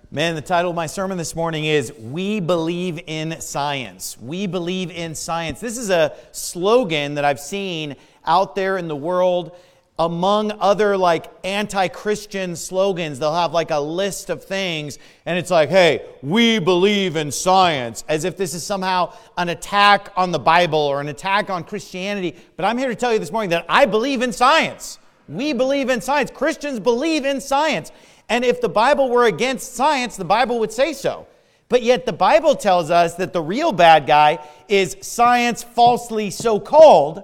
Man, the title of my sermon this morning is We Believe in Science. We believe in science. This is a slogan that I've seen out there in the world among other anti-Christian slogans. They'll have a list of things and it's like, hey, we believe in science, as if this is somehow an attack on the Bible or an attack on Christianity. But I'm here to tell you this morning that I believe in science. We believe in science. Christians believe in science. And if the Bible were against science, the Bible would say so. But yet the Bible tells us that the real bad guy is science falsely so-called,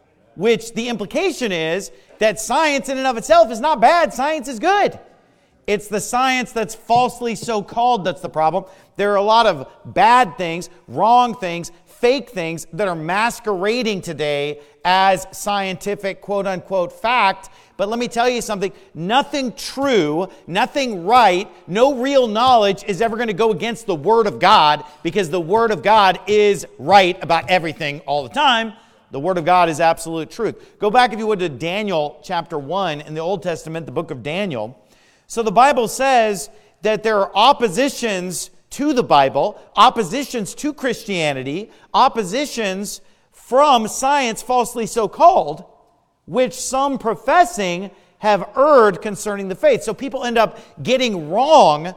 which the implication is that science in and of itself is not bad. Science is good. It's the science that's falsely so-called that's the problem. There are a lot of bad things, wrong things, fake things that are masquerading today as scientific quote-unquote fact. But let me tell you something, nothing true, nothing right, no real knowledge is ever going to go against the Word of God, because the Word of God is right about everything all the time. The Word of God is absolute truth. Go back, if you would, to Daniel chapter 1 in the Old Testament, the book of Daniel. So the Bible says that there are oppositions to the Bible, oppositions to Christianity, oppositions from science falsely so-called, which some professing have erred concerning the faith. So people end up getting wrong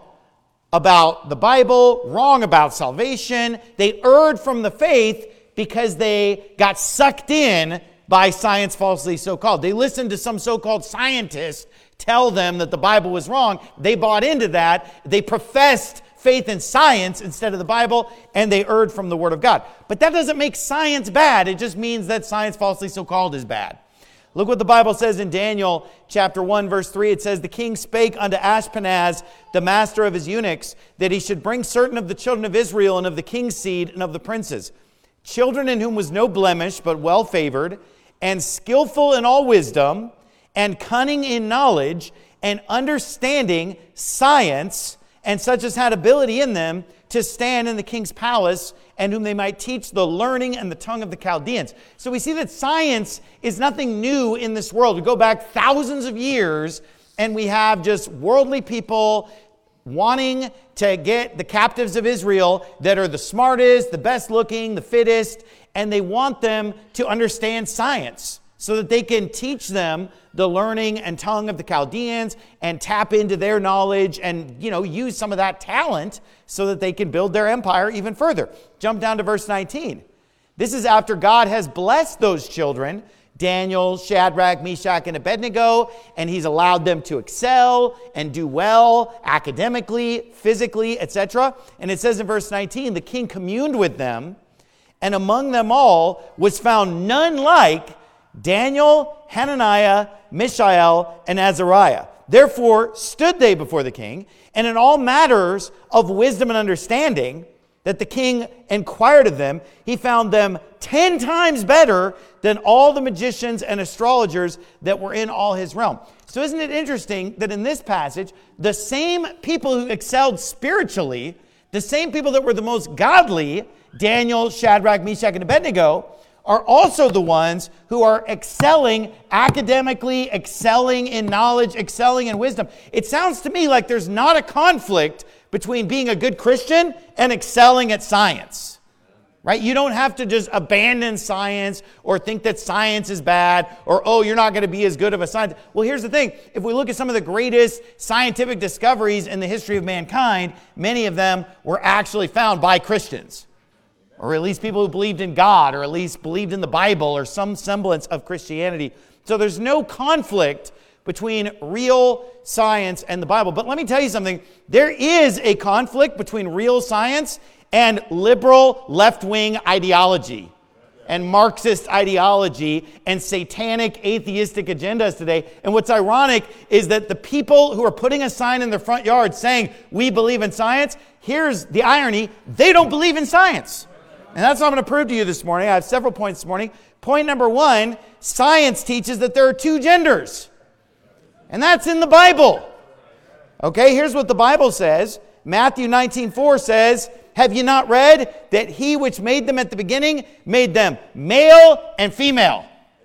about the Bible, wrong about salvation. They erred from the faith because they got sucked in by science falsely so-called. They listened to some so-called scientist tell them that the Bible was wrong. They bought into that. They professed faith in science instead of the Bible, and they erred from the Word of God. But that doesn't make science bad. It just means that science falsely so-called is bad. Look what the Bible says in Daniel chapter 1, verse 3. It says, "The king spake unto Ashpenaz, the master of his eunuchs, that he should bring certain of the children of Israel and of the king's seed and of the princes, children in whom was no blemish, but well favored, and skillful in all wisdom, and cunning in knowledge, and understanding science, and such as had ability in them to stand in the king's palace, and whom they might teach the learning and the tongue of the Chaldeans." So we see that science is nothing new in this world. We go back thousands of years, and we have just worldly people wanting to get the captives of Israel that are the smartest, the best looking, the fittest, and they want them to understand science so that they can teach them the learning and tongue of the Chaldeans and tap into their knowledge and, use some of that talent so that they can build their empire even further. Jump down to verse 19. This is after God has blessed those children, Daniel, Shadrach, Meshach, and Abednego, and he's allowed them to excel and do well academically, physically, etc. And it says in verse 19, the king communed with them, and among them all was found none like Daniel, Hananiah, Mishael, and Azariah. Therefore stood they before the king, and in all matters of wisdom and understanding that the king inquired of them, he found them 10 times better than all the magicians and astrologers that were in all his realm. So isn't it interesting that in this passage, the same people who excelled spiritually, the same people that were the most godly, Daniel, Shadrach, Meshach, and Abednego, are also the ones who are excelling academically, excelling in knowledge, excelling in wisdom. It sounds to me like there's not a conflict between being a good Christian and excelling at science, right? You don't have to just abandon science or think that science is bad or, you're not going to be as good of a scientist. Well, here's the thing. If we look at some of the greatest scientific discoveries in the history of mankind, many of them were actually found by Christians, or at least people who believed in God, or at least believed in the Bible, or some semblance of Christianity. So there's no conflict between real science and the Bible. But let me tell you something. There is a conflict between real science and liberal left-wing ideology and Marxist ideology and satanic atheistic agendas today. And what's ironic is that the people who are putting a sign in their front yard saying, "We believe in science," here's the irony, they don't believe in science. And that's what I'm going to prove to you this morning. I have several points this morning. Point number 1, science teaches that there are 2 genders. And that's in the Bible. Okay, here's what the Bible says. Matthew 19:4 says, "Have you not read that he which made them at the beginning made them male and female?"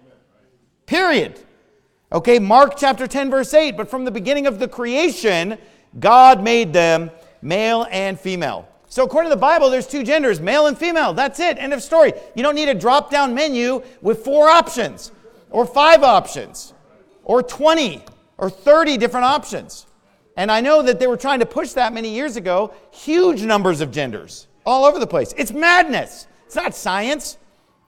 Period. Okay, Mark chapter 10, verse 8, "But from the beginning of the creation, God made them Male and female. So according to the Bible, there's two genders, male and female. That's it. End of story. You don't need a drop-down menu with 4 options or 5 options or 20 or 30 different options. And I know that they were trying to push that many years ago. Huge numbers of genders all over the place. It's madness. It's not science.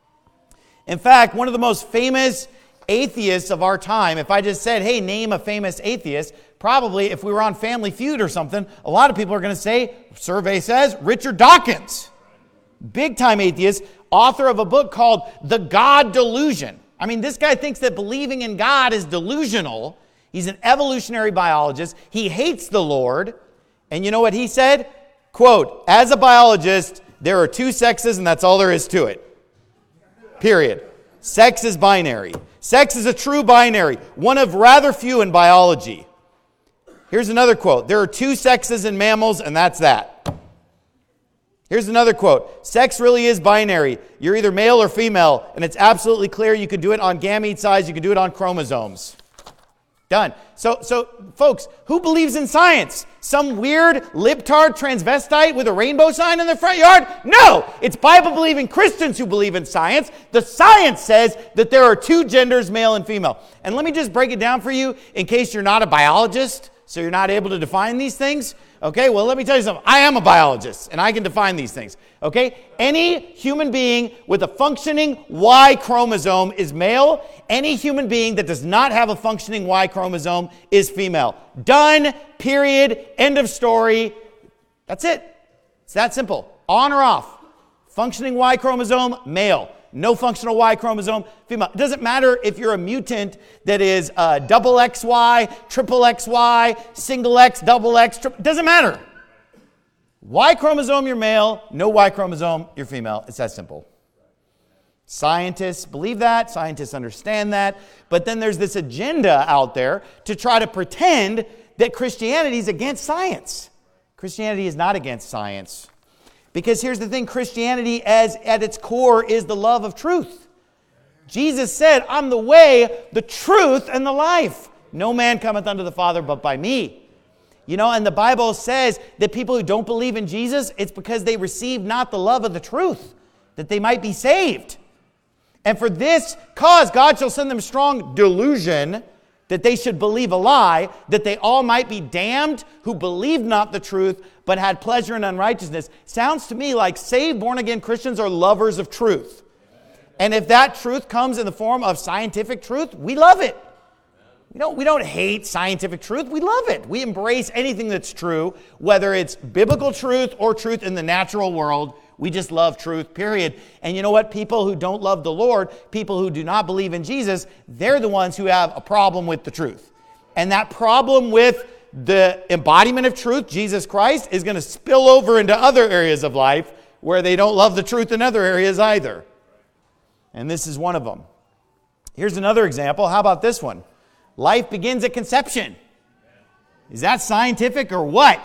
In fact, one of the most famous atheists of our time, if I just said, hey, name a famous atheist, probably if we were on Family Feud or something, a lot of people are going to say, survey says, Richard Dawkins. Big time atheist, author of a book called The God Delusion. I mean, this guy thinks that believing in God is delusional. He's an evolutionary biologist. He hates the Lord. And you know what he said? Quote, as a biologist, there are 2 sexes and that's all there is to it. Period. Sex is binary. Sex is a true binary, one of rather few in biology. Here's another quote. There are 2 sexes in mammals and that's that. Here's another quote. Sex really is binary. You're either male or female, and it's absolutely clear you can do it on gamete size, you can do it on chromosomes. Done. So folks, who believes in science? Some weird libtard transvestite with a rainbow sign in their front yard? No! It's Bible-believing Christians who believe in science. The science says that there are 2 genders, male and female. And let me just break it down for you in case you're not a biologist, so you're not able to define these things. Okay, well, let me tell you something. I am a biologist, and I can define these things. Okay? Any human being with a functioning Y chromosome is male. Any human being that does not have a functioning Y chromosome is female. Done. Period. End of story. That's it. It's that simple. On or off. Functioning Y chromosome, male. No functional Y chromosome, female. It doesn't matter if you're a mutant that is double XY, triple XY, single X, double X, it doesn't matter. Y chromosome, you're male. No Y chromosome, you're female. It's that simple. Scientists believe that. Scientists understand that. But then there's this agenda out there to try to pretend that Christianity is against science. Christianity is not against science. Because here's the thing, Christianity at its core is the love of truth. Jesus said, I'm the way, the truth, and the life. No man cometh unto the Father but by me. You know, and the Bible says that people who don't believe in Jesus, it's because they receive not the love of the truth, that they might be saved. And for this cause, God shall send them strong delusion, that they should believe a lie, that they all might be damned who believed not the truth, but had pleasure in unrighteousness. Sounds to me like saved, born-again Christians are lovers of truth. And if that truth comes in the form of scientific truth, we love it. We don't hate scientific truth. We love it. We embrace anything that's true, whether it's biblical truth or truth in the natural world. We just love truth, period. And you know what? People who don't love the Lord, people who do not believe in Jesus, they're the ones who have a problem with the truth. And that problem with the embodiment of truth, Jesus Christ, is going to spill over into other areas of life where they don't love the truth in other areas either. And this is one of them. Here's another example. How about this one? Life begins at conception. Is that scientific or what?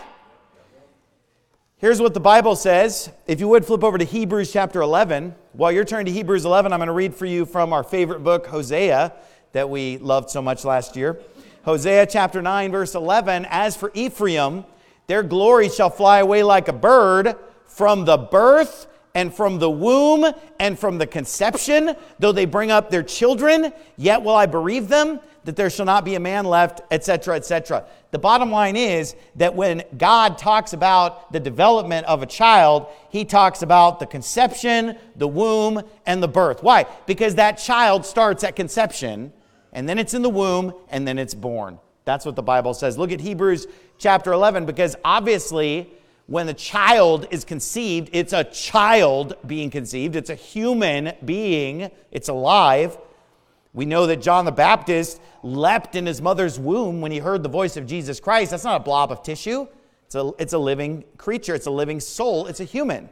Here's what the Bible says. If you would flip over to Hebrews chapter 11. While you're turning to Hebrews 11, I'm going to read for you from our favorite book, Hosea, that we loved so much last year. Hosea chapter 9, verse 11. As for Ephraim, their glory shall fly away like a bird from the birth and from the womb and from the conception. Though they bring up their children, yet will I bereave them, that there shall not be a man left, etc., etc. The bottom line is that when God talks about the development of a child, he talks about the conception, the womb, and the birth. Why? Because that child starts at conception, and then it's in the womb, and then it's born. That's what the Bible says. Look at Hebrews chapter 11, because obviously when the child is conceived, it's a child being conceived. It's a human being. It's alive. We know that John the Baptist leapt in his mother's womb when he heard the voice of Jesus Christ. That's not a blob of tissue. It's a living creature. It's a living soul. It's a human.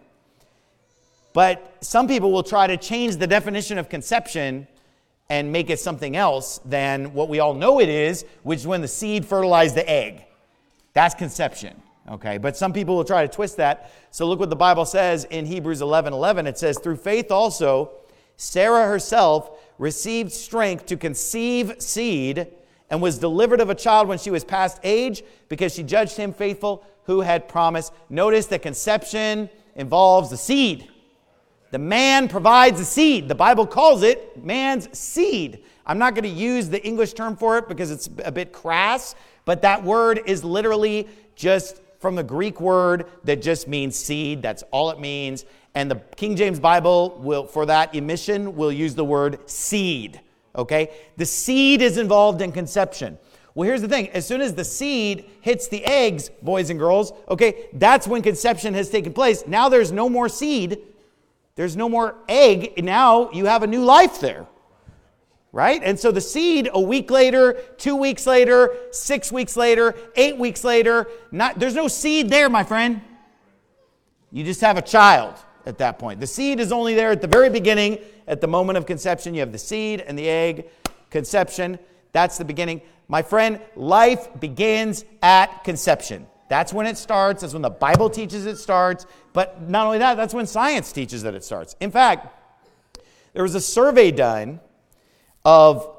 But some people will try to change the definition of conception and make it something else than what we all know it is, which is when the seed fertilized the egg. That's conception. Okay, but some people will try to twist that. So look what the Bible says in Hebrews 11:11. It says, through faith also, Sarah herself received strength to conceive seed and was delivered of a child when she was past age because she judged him faithful who had promised. Notice that conception involves the seed. The man provides the seed. The Bible calls it man's seed. I'm not going to use the English term for it because it's a bit crass, but that word is literally just from the Greek word that just means seed. That's all it means. And the King James Bible will, for that emission, will use the word seed. Okay? The seed is involved in conception. Well, here's the thing. As soon as the seed hits the eggs, boys and girls, okay, that's when conception has taken place. Now there's no more seed. There's no more egg. Now you have a new life there. Right? And so the seed, a week later, 2 weeks later, 6 weeks later, 8 weeks later, there's no seed there, my friend. You just have a child at that point. The seed is only there at the very beginning. At the moment of conception, you have the seed and the egg. Conception, that's the beginning. My friend, life begins at conception. That's when it starts. That's when the Bible teaches it starts. But not only that, that's when science teaches that it starts. In fact, there was a survey done of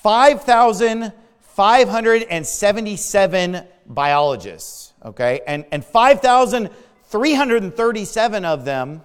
5,577 biologists, okay? And 5,337 of them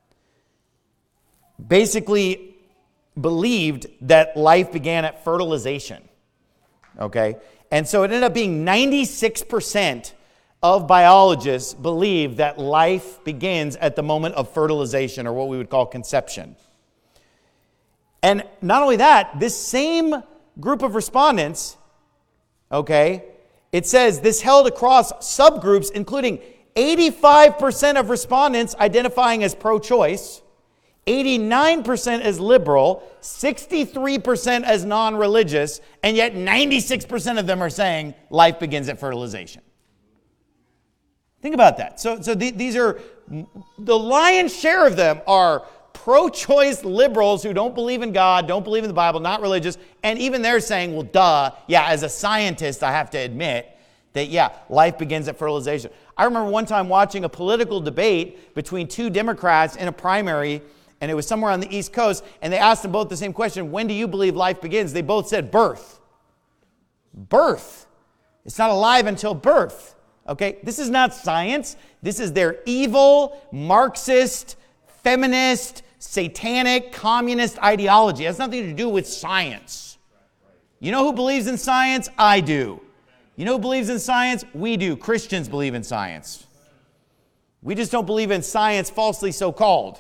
basically believed that life began at fertilization, okay? And so it ended up being 96% of biologists believe that life begins at the moment of fertilization, or what we would call conception. And not only that, this same group of respondents, okay, it says this held across subgroups, including 85% of respondents identifying as pro-choice, 89% as liberal, 63% as non-religious, and yet 96% of them are saying life begins at fertilization. Think about that. So these are, the lion's share of them are pro-choice liberals who don't believe in God, don't believe in the Bible, not religious, and even they're saying, well, duh, yeah, as a scientist, I have to admit that, yeah, life begins at fertilization. I remember one time watching a political debate between two Democrats in a primary, and it was somewhere on the East Coast, and they asked them both the same question, when do you believe life begins? They both said birth. Birth. It's not alive until birth. Okay, this is not science. This is their evil, Marxist, feminist, satanic, communist ideology. It has nothing to do with science. You know who believes in science? I do. You know who believes in science? We do. Christians believe in science. We just don't believe in science falsely so-called.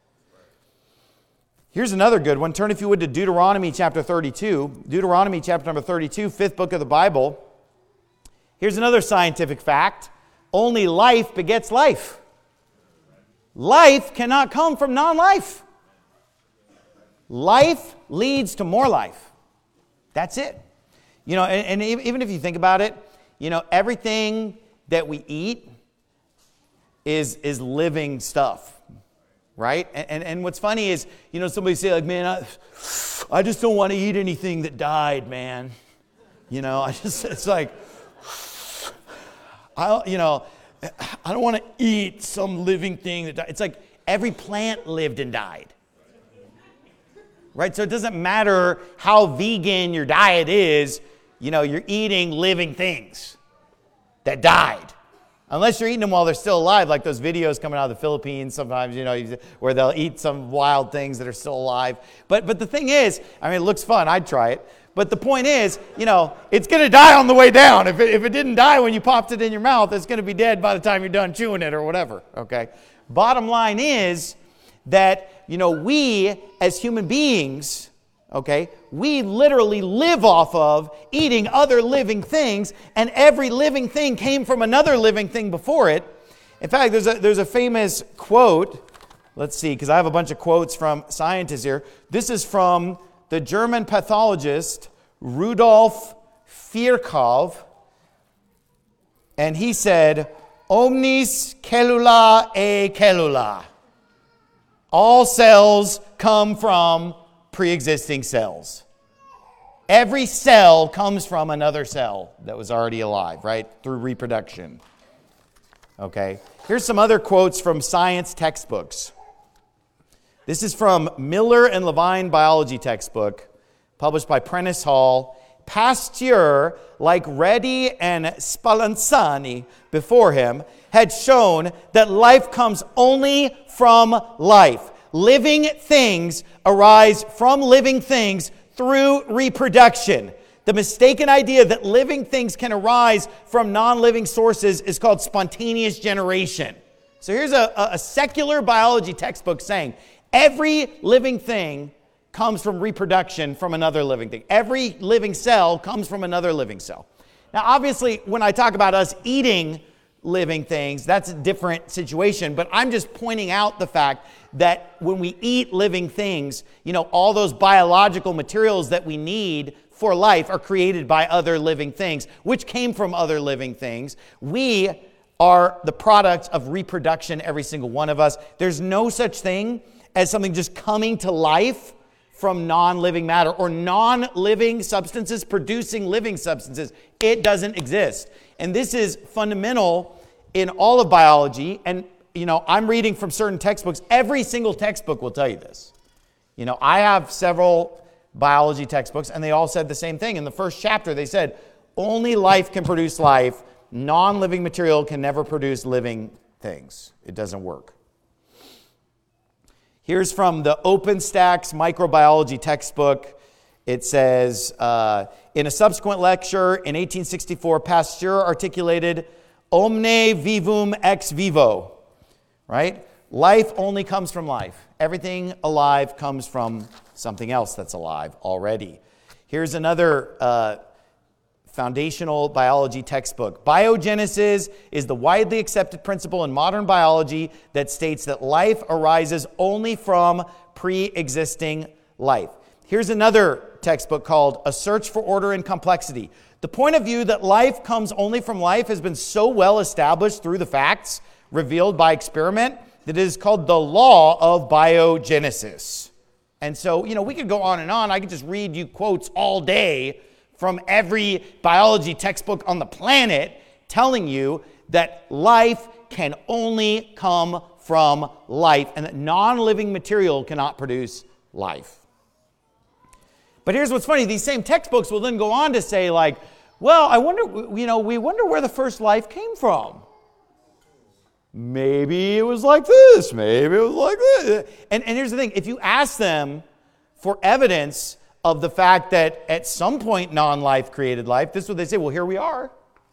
Here's another good one. Turn, if you would, to Deuteronomy chapter 32. Deuteronomy chapter number 32, fifth book of the Bible. Here's another scientific fact. Only life begets life. Life cannot come from non-life. Life leads to more life. That's it. You know, and even if you think about it, you know, everything that we eat is living stuff, right? And what's funny is, you know, somebody say like, man, I just don't want to eat anything that died, man. You know, it's like, I don't want to eat some living thing that died. It's like every plant lived and died. Right? So it doesn't matter how vegan your diet is, you know, you're eating living things that died. Unless you're eating them while they're still alive, like those videos coming out of the Philippines sometimes, you know, where they'll eat some wild things that are still alive. But the thing is, I mean, it looks fun. I'd try it. But the point is, you know, it's going to die on the way down. If it didn't die when you popped it in your mouth, it's going to be dead by the time you're done chewing it or whatever, okay? Bottom line is that, you know, we as human beings, okay, we literally live off of eating other living things, and every living thing came from another living thing before it. In fact, there's a famous quote. Let's see, because I have a bunch of quotes from scientists here. This is from the German pathologist Rudolf Virchow, and he said, "Omnis cellula e cellula." All cells come from pre-existing cells. Every cell comes from another cell that was already alive, right? Through reproduction. Okay. Here's some other quotes from science textbooks. This is from Miller and Levine biology textbook, published by Prentice Hall. Pasteur, like Redi and Spallanzani before him, had shown that life comes only from life. Living things arise from living things through reproduction. The mistaken idea that living things can arise from non-living sources is called spontaneous generation. So here's a secular biology textbook saying every living thing comes from reproduction from another living thing. Every living cell comes from another living cell. Now, obviously, when I talk about us eating living things, that's a different situation, but I'm just pointing out the fact that when we eat living things, all those biological materials that we need for life are created by other living things, which came from other living things. We are the product of reproduction, every single one of us. There's no such thing as something just coming to life from non-living matter or non-living substances producing living substances. It doesn't exist. And this is fundamental in all of biology. And, I'm reading from certain textbooks. Every single textbook will tell you this. I have several biology textbooks, and they all said the same thing. In the first chapter, they said, only life can produce life. Non-living material can never produce living things. It doesn't work. Here's from the OpenStax microbiology textbook. It says, in a subsequent lecture in 1864, Pasteur articulated, omne vivum ex vivo, right? Life only comes from life. Everything alive comes from something else that's alive already. Here's another foundational biology textbook. Biogenesis is the widely accepted principle in modern biology that states that life arises only from pre-existing life. Here's another textbook called A Search for Order and Complexity. The point of view that life comes only from life has been so well established through the facts revealed by experiment that it is called the law of biogenesis. And so, we could go on and on. I could just read you quotes all day from every biology textbook on the planet telling you that life can only come from life and that non-living material cannot produce life. But here's what's funny. These same textbooks will then go on to say, I wonder, we wonder where the first life came from. Maybe it was like this. Maybe it was like this. And here's the thing. If you ask them for evidence of the fact that at some point non-life created life, this is what they say, well, here we are.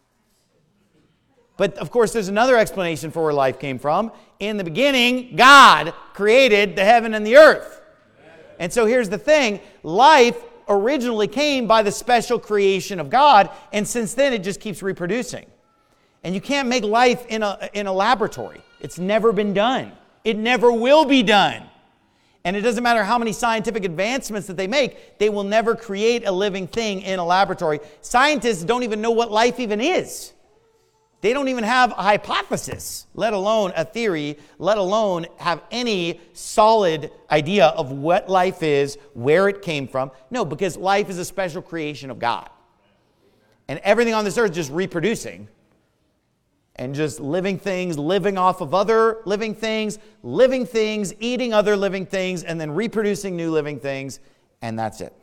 But of course, there's another explanation for where life came from. In the beginning, God created the heaven and the earth. And so here's the thing. Life originally came by the special creation of God, and since then it just keeps reproducing. And you can't make life in a laboratory. It's never been done. It never will be done. And it doesn't matter how many scientific advancements that they make, they will never create a living thing in a laboratory. Scientists don't even know what life even is. They don't even have a hypothesis, let alone a theory, let alone have any solid idea of what life is, where it came from. No, because life is a special creation of God. And everything on this earth is just reproducing. And just living things, living off of other living things, eating other living things, and then reproducing new living things, and that's it.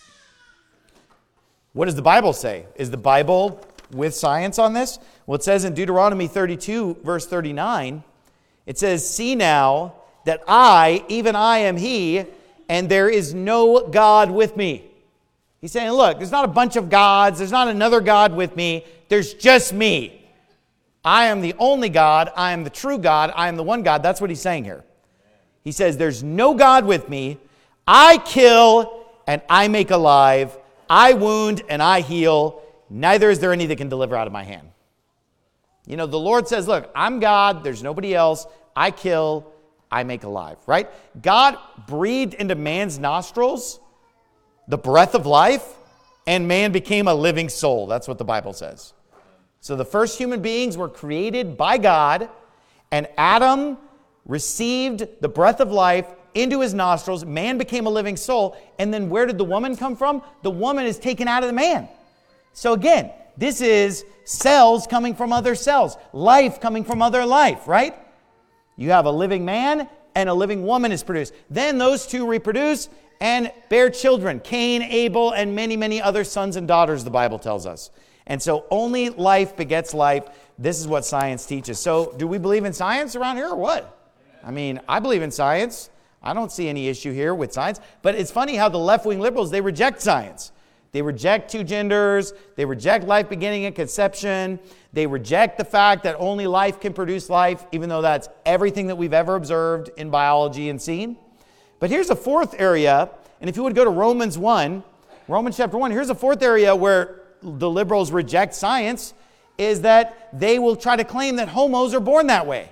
What does the Bible say? Is the Bible with science on this? Well, it says in Deuteronomy 32, verse 39, it says, see now that I, even I am He, and there is no God with me. He's saying, look, there's not a bunch of gods, there's not another God with me, there's just me. I am the only God. I am the true God. I am the one God. That's what he's saying here. He says, there's no God with me. I kill and I make alive. I wound and I heal. Neither is there any that can deliver out of my hand. The Lord says, look, I'm God. There's nobody else. I kill. I make alive, right? God breathed into man's nostrils the breath of life, and man became a living soul. That's what the Bible says. So the first human beings were created by God, and Adam received the breath of life into his nostrils. Man became a living soul. And then where did the woman come from? The woman is taken out of the man. So again, this is cells coming from other cells, life coming from other life, right? You have a living man and a living woman is produced. Then those two reproduce and bear children, Cain, Abel, and many, many other sons and daughters, the Bible tells us. And so only life begets life. This is what science teaches. So do we believe in science around here or what? I mean, I believe in science. I don't see any issue here with science. But it's funny how the left-wing liberals, they reject science. They reject two genders. They reject life beginning at conception. They reject the fact that only life can produce life, even though that's everything that we've ever observed in biology and seen. But here's a fourth area. And if you would go to Romans 1, Romans chapter 1, here's a fourth area where the liberals reject science, is that they will try to claim that homos are born that way.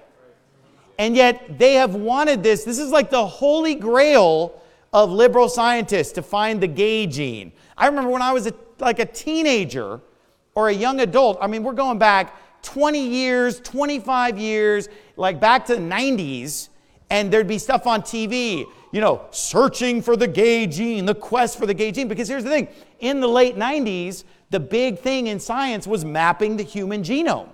And yet they have wanted this. This is like the holy grail of liberal scientists, to find the gay gene. I remember when I was like a teenager or a young adult. I mean, we're going back 20 years, 25 years, like back to the 90s, and there'd be stuff on TV, you know, searching for the gay gene, the quest for the gay gene. Because here's the thing, in the late 90s, the big thing in science was mapping the human genome.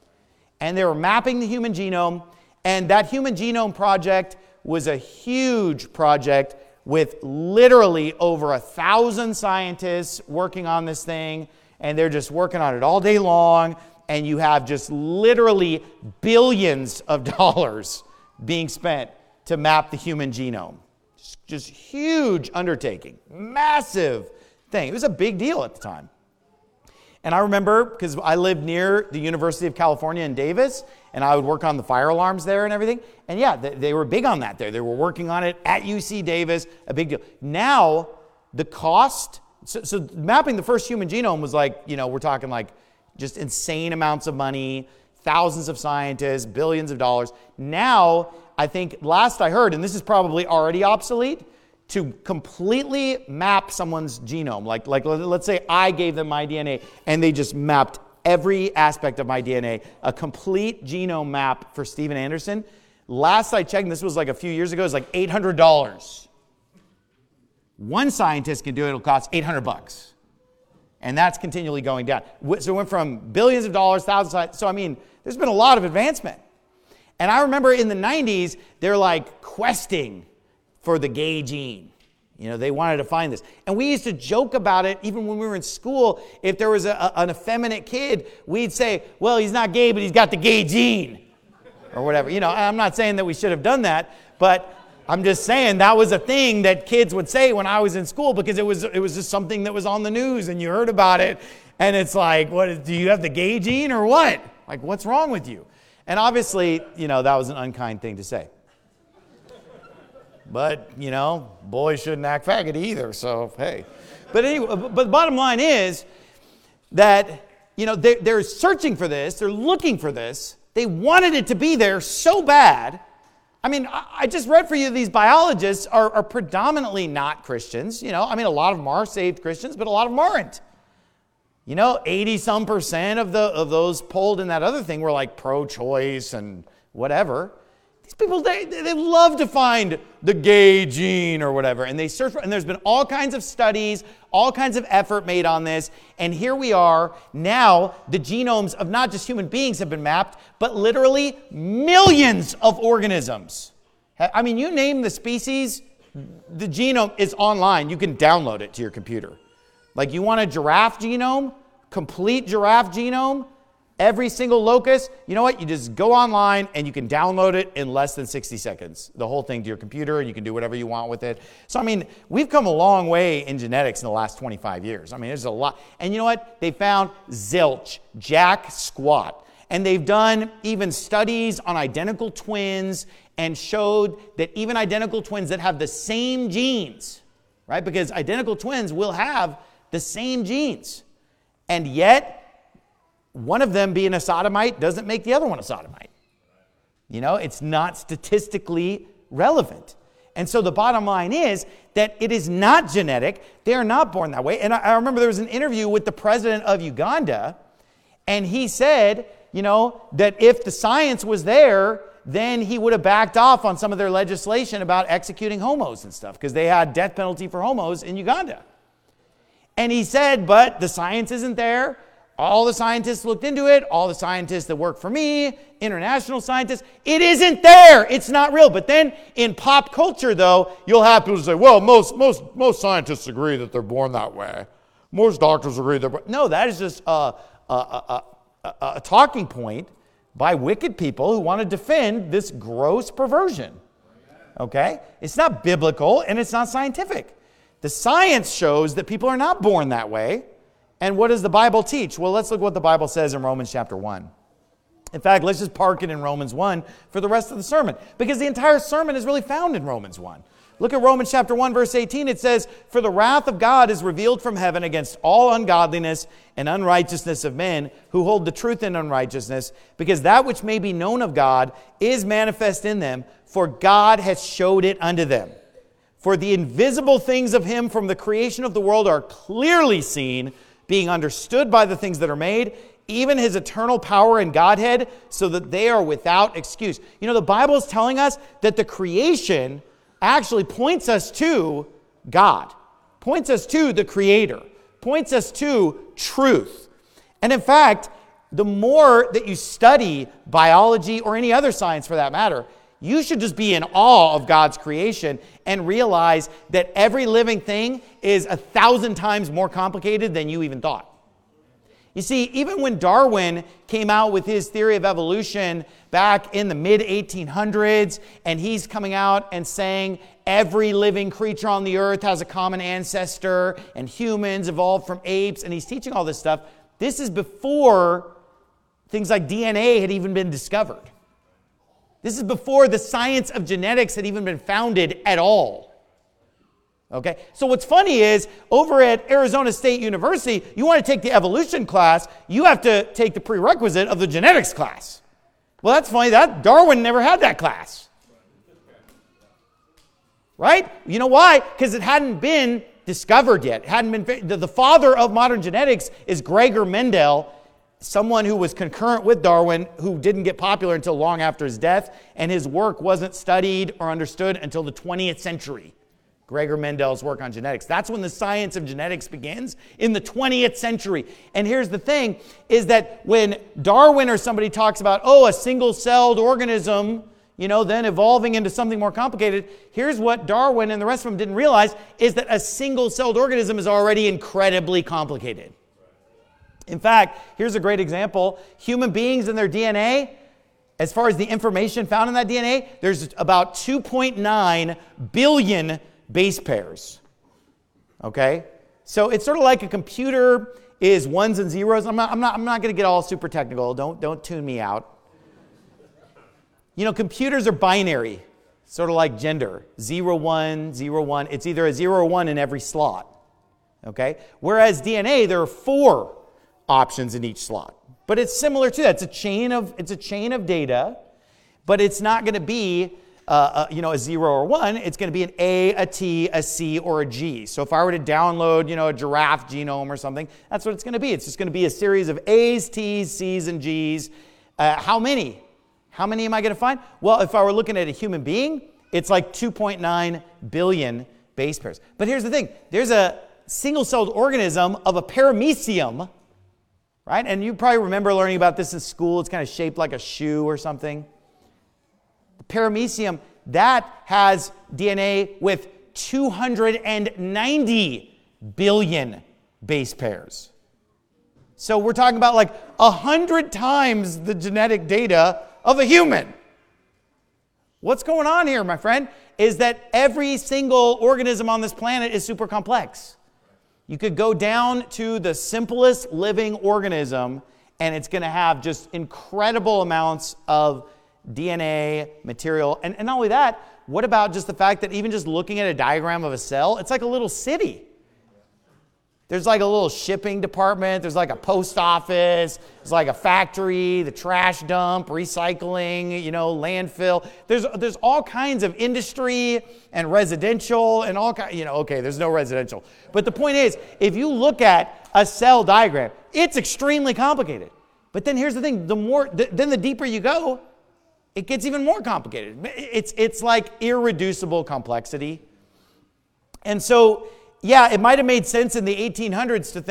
And they were mapping the human genome, and that Human Genome Project was a huge project with literally over 1,000 scientists working on this thing, and they're just working on it all day long, and you have just literally billions of dollars being spent to map the human genome. Just huge undertaking, massive thing. It was a big deal at the time. And I remember, because I lived near the University of California in Davis, and I would work on the fire alarms there and everything. And yeah, they were big on that there. They were working on it at UC Davis, a big deal. Now, the cost, so mapping the first human genome was like, you know, we're talking like just insane amounts of money, thousands of scientists, billions of dollars. Now, I think last I heard, and this is probably already obsolete, to completely map someone's genome. Like let's say I gave them my DNA and they just mapped every aspect of my DNA, a complete genome map for Steven Anderson. Last I checked, and this was like a few years ago, it was like $800. One scientist can do it, it'll cost $800. And that's continually going down. So it went from billions of dollars, thousands. So I mean, there's been a lot of advancement. And I remember in the 90s, they're like questing for the gay gene. You know, they wanted to find this. And we used to joke about it even when we were in school. If there was an effeminate kid, we'd say, well, he's not gay, but he's got the gay gene. Or whatever. You know, I'm not saying that we should have done that, but I'm just saying that was a thing that kids would say when I was in school, because it was just something that was on the news and you heard about it. And it's like, do you have the gay gene or what? Like, what's wrong with you? And obviously, you know, that was an unkind thing to say. But, you know, boys shouldn't act faggoty either, so hey. But anyway, but the bottom line is that, you know, they're searching for this, they're looking for this, they wanted it to be there so bad. I mean, I just read for you these biologists are predominantly not Christians, you know. I mean, a lot of them are saved Christians, but a lot of them aren't. You know, 80-some% of those polled in that other thing were like pro-choice and whatever. These people, they love to find the gay gene or whatever, and they search for, and there's been all kinds of studies, all kinds of effort made on this, and here we are now. The genomes of not just human beings have been mapped, but literally millions of organisms. I mean, you name the species, the genome is online. You can download it to your computer. Like, you want a giraffe genome, complete giraffe genome, every single locus, you know what? You just go online and you can download it in less than 60 seconds. The whole thing to your computer, and you can do whatever you want with it. So, I mean, we've come a long way in genetics in the last 25 years. I mean, there's a lot. And you know what? They found zilch, jack squat. And they've done even studies on identical twins and showed that even identical twins that have the same genes, right? Because identical twins will have the same genes. And yet, one of them being a sodomite doesn't make the other one a sodomite. You know, it's not statistically relevant. And so the bottom line is that it is not genetic. They are not born that way. And I remember there was an interview with the president of Uganda, and he said, you know, that if the science was there, then he would have backed off on some of their legislation about executing homos and stuff, because they had death penalty for homos in Uganda. And he said, but the science isn't there. All the scientists looked into it, all the scientists that work for me, international scientists. It isn't there. It's not real. But then in pop culture, though, you'll have people say, well, most scientists agree that they're born that way. Most doctors agree they're born. No, that is just a talking point by wicked people who want to defend this gross perversion. Okay? It's not biblical and it's not scientific. The science shows that people are not born that way. And what does the Bible teach? Well, let's look what the Bible says in Romans chapter 1. In fact, let's just park it in Romans 1 for the rest of the sermon, because the entire sermon is really found in Romans 1. Look at Romans chapter 1, verse 18. It says, "For the wrath of God is revealed from heaven against all ungodliness and unrighteousness of men who hold the truth in unrighteousness, because that which may be known of God is manifest in them, for God has showed it unto them. For the invisible things of him from the creation of the world are clearly seen, being understood by the things that are made, even his eternal power and Godhead, so that they are without excuse." You know, the Bible is telling us that the creation actually points us to God, points us to the Creator, points us to truth. And in fact, the more that you study biology or any other science for that matter, you should just be in awe of God's creation and realize that every living thing is 1,000 times more complicated than you even thought. You see, even when Darwin came out with his theory of evolution back in the mid-1800s, and he's coming out and saying every living creature on the earth has a common ancestor, and humans evolved from apes, and he's teaching all this stuff, this is before things like DNA had even been discovered. This is before the science of genetics had even been founded at all. Okay? So what's funny is, over at Arizona State University, you want to take the evolution class, you have to take the prerequisite of the genetics class. Well, that's funny. That Darwin never had that class. Right? You know why? Because it hadn't been discovered yet. It hadn't been. The father of modern genetics is Gregor Mendel, someone who was concurrent with Darwin, who didn't get popular until long after his death, and his work wasn't studied or understood until the 20th century. Gregor Mendel's work on genetics. That's when the science of genetics begins, in the 20th century. And here's the thing, is that when Darwin or somebody talks about, a single-celled organism, then evolving into something more complicated, here's what Darwin and the rest of them didn't realize, is that a single-celled organism is already incredibly complicated. In fact, here's a great example. Human beings and their DNA, as far as the information found in that DNA, there's about 2.9 billion base pairs. Okay? So it's sort of like a computer is ones and zeros. I'm not going to get all super technical. Don't tune me out. Computers are binary, sort of like gender. 0, 1, 0, 1. It's either a 0 or 1 in every slot. Okay? Whereas DNA, there are 4 options in each slot. But it's similar to that. It's a chain of data, but it's not going to be a 0 or 1. It's going to be an A, a T, a C, or a G. So if I were to download, a giraffe genome or something, that's what it's going to be. It's just going to be a series of A's, T's, C's, and G's. How many? How many am I going to find? Well, if I were looking at a human being, it's like 2.9 billion base pairs. But here's the thing. There's a single-celled organism of a paramecium, right? And you probably remember learning about this in school. It's kind of shaped like a shoe or something. The paramecium, that has DNA with 290 billion base pairs. So we're talking about like 100 times the genetic data of a human. What's going on here, my friend, is that every single organism on this planet is super complex. You could go down to the simplest living organism, and it's going to have just incredible amounts of DNA material. And not only that, what about just the fact that even just looking at a diagram of a cell, it's like a little city. There's like a little shipping department. There's like a post office. There's like a factory, the trash dump, recycling, landfill. There's all kinds of industry and residential and all kinds, okay, there's no residential. But the point is, if you look at a cell diagram, it's extremely complicated. But then here's the thing, then the deeper you go, it gets even more complicated. It's like irreducible complexity. And so, yeah, it might have made sense in the 1800s to think,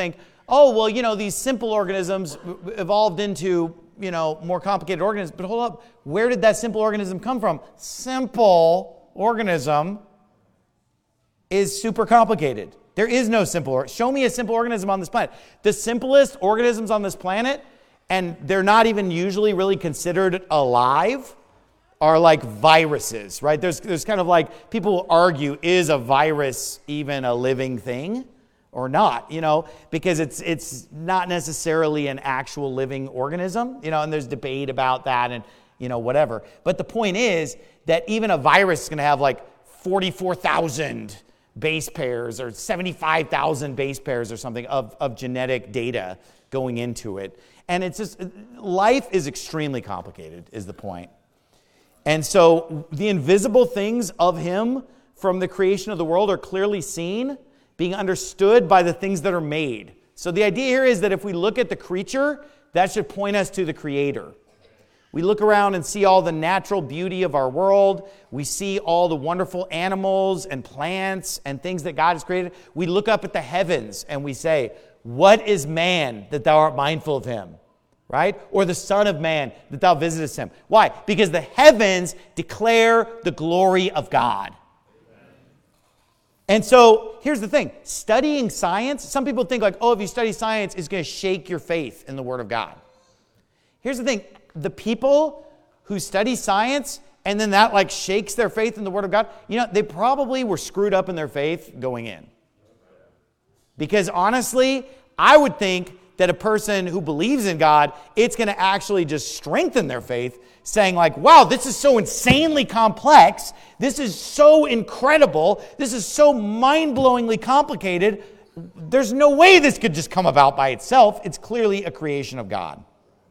oh, well, these simple organisms evolved into, more complicated organisms. But hold up, where did that simple organism come from? Simple organism is super complicated. There is no simple. Show me a simple organism on this planet. The simplest organisms on this planet, and they're not even usually really considered alive, are like viruses, right? There's kind of like, people will argue, is a virus even a living thing or not, because it's not necessarily an actual living organism, and there's debate about that and, whatever. But the point is that even a virus is going to have like 44,000 base pairs or 75,000 base pairs or something of genetic data going into it. And it's just, life is extremely complicated, is the point. And so the invisible things of him from the creation of the world are clearly seen, being understood by the things that are made. So the idea here is that if we look at the creature, that should point us to the Creator. We look around and see all the natural beauty of our world. We see all the wonderful animals and plants and things that God has created. We look up at the heavens and we say, what is man that thou art mindful of him? Right? Or the Son of Man that thou visitest him. Why? Because the heavens declare the glory of God. And so here's the thing. Studying science, some people think like, oh, if you study science, it's going to shake your faith in the Word of God. Here's the thing. The people who study science and then that like shakes their faith in the Word of God, they probably were screwed up in their faith going in. Because honestly, I would think that a person who believes in God, it's going to actually just strengthen their faith, saying like, wow, this is so insanely complex. This is so incredible. This is so mind-blowingly complicated. There's no way this could just come about by itself. It's clearly a creation of God.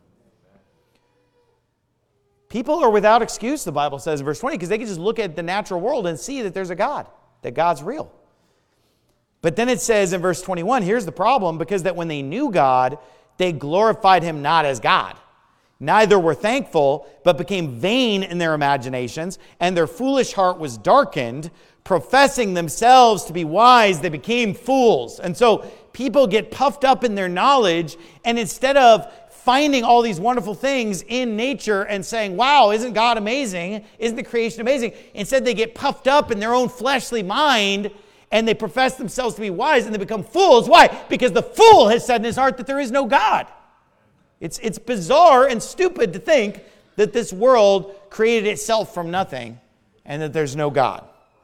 People are without excuse, the Bible says in verse 20, because they can just look at the natural world and see that there's a God, that God's real. But then it says in verse 21, here's the problem, because that when they knew God, they glorified him not as God. Neither were thankful, but became vain in their imaginations, and their foolish heart was darkened. Professing themselves to be wise, they became fools. And so people get puffed up in their knowledge, and instead of finding all these wonderful things in nature and saying, wow, isn't God amazing? Isn't the creation amazing? Instead, they get puffed up in their own fleshly mind and they profess themselves to be wise and they become fools. Why? Because the fool has said in his heart that there is no God. It's bizarre and stupid to think that this world created itself from nothing and that there's no God.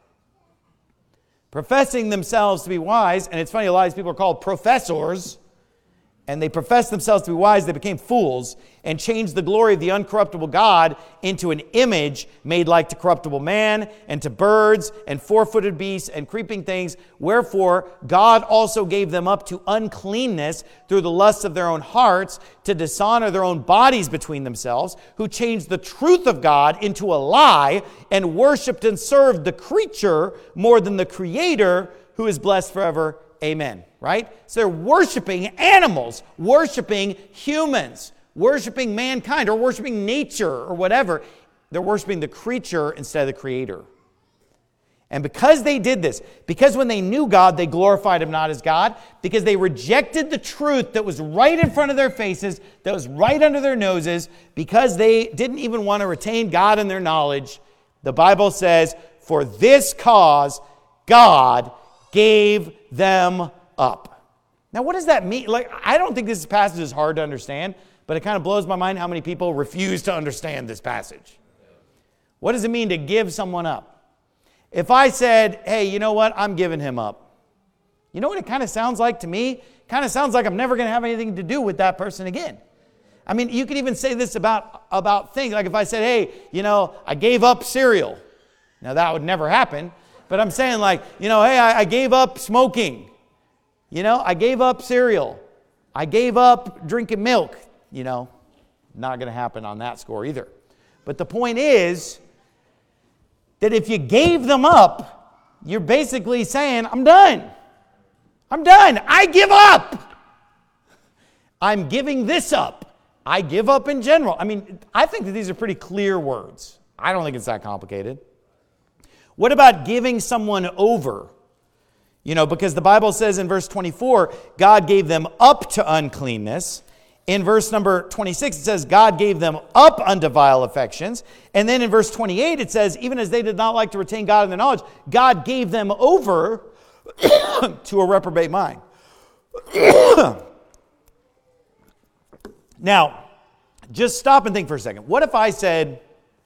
Professing themselves to be wise, and it's funny, a lot of these people are called professors, and they professed themselves to be wise, they became fools, and changed the glory of the uncorruptible God into an image made like to corruptible man, and to birds, and four-footed beasts, and creeping things. Wherefore God also gave them up to uncleanness through the lusts of their own hearts, to dishonor their own bodies between themselves, who changed the truth of God into a lie, and worshipped and served the creature more than the Creator, who is blessed forever. Amen. Right? So they're worshiping animals, worshiping humans, worshiping mankind, or worshiping nature, or whatever. They're worshiping the creature instead of the Creator. And because they did this, because when they knew God, they glorified him not as God, because they rejected the truth that was right in front of their faces, that was right under their noses, because they didn't even want to retain God in their knowledge, the Bible says, for this cause God gave them up. Now, what does that mean? Like, I don't think this passage is hard to understand, but it kind of blows my mind how many people refuse to understand this passage. What does it mean to give someone up? If I said, hey, you know what? I'm giving him up. You know what it kind of sounds like to me? It kind of sounds like I'm never going to have anything to do with that person again. I mean, you could even say this about things. Like if I said, hey, I gave up cereal. Now, that would never happen. But I'm saying like, hey, I gave up smoking. I gave up cereal. I gave up drinking milk. Not going to happen on that score either. But the point is that if you gave them up, you're basically saying, I'm done. I'm done. I give up. I'm giving this up. I give up in general. I mean, I think that these are pretty clear words. I don't think it's that complicated. What about giving someone over? Because the Bible says in verse 24, God gave them up to uncleanness. In verse number 26, it says, God gave them up unto vile affections. And then in verse 28, it says, even as they did not like to retain God in their knowledge, God gave them over to a reprobate mind. Now, just stop and think for a second. What if I said,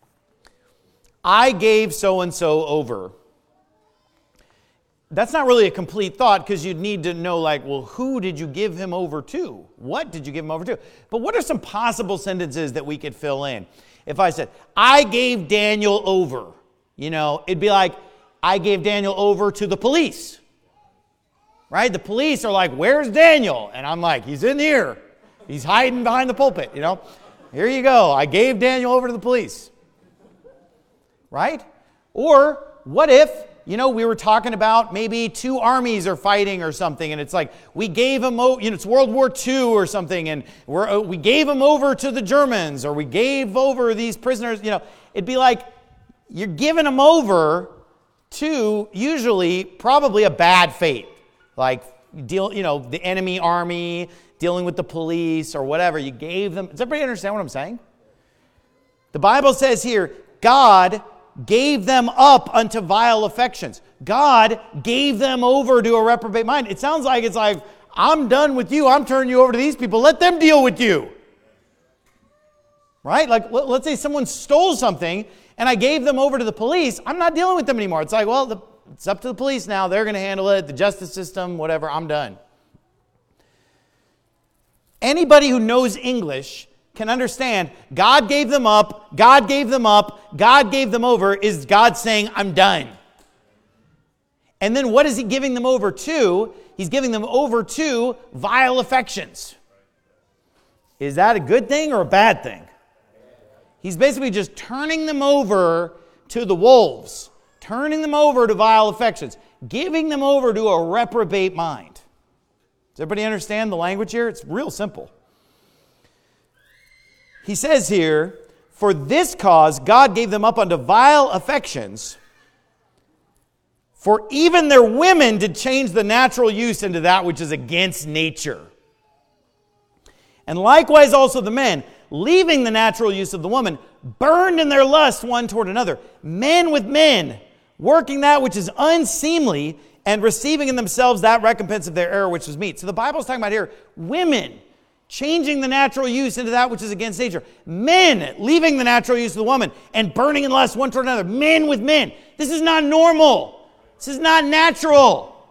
I gave so-and-so over? That's not really a complete thought, because you'd need to know, who did you give him over to? What did you give him over to? But what are some possible sentences that we could fill in? If I said, I gave Daniel over, it'd be like, I gave Daniel over to the police. Right? The police are like, where's Daniel? And I'm like, he's in here. He's hiding behind the pulpit, Here you go. I gave Daniel over to the police. Right? Or what if, we were talking about maybe two armies are fighting or something, and it's like we gave them, it's World War II or something, and we gave them over to the Germans, or we gave over these prisoners. It'd be like you're giving them over to usually probably a bad fate, like the enemy army dealing with the police or whatever. You gave them. Does everybody understand what I'm saying? The Bible says here, God gave them up unto vile affections. God gave them over to a reprobate mind. It sounds like it's like, I'm done with you. I'm turning you over to these people. Let them deal with you. Right? Like, let's say someone stole something and I gave them over to the police. I'm not dealing with them anymore. It's like, well, it's up to the police now. They're going to handle it. The justice system, whatever. I'm done. Anybody who knows English can understand God gave them up, God gave them up, God gave them over is God saying, I'm done. And then what is he giving them over to? He's giving them over to vile affections. Is that a good thing or a bad thing? He's basically just turning them over to the wolves, turning them over to vile affections, giving them over to a reprobate mind. Does everybody understand the language here? It's real simple. He says here, for this cause God gave them up unto vile affections, for even their women did change the natural use into that which is against nature. And likewise also the men, leaving the natural use of the woman, burned in their lust one toward another, men with men, working that which is unseemly, and receiving in themselves that recompense of their error which was meet. So the Bible's talking about here, women changing the natural use into that which is against nature. Men leaving the natural use of the woman and burning in lust one toward another. Men with men. This is not normal. This is not natural.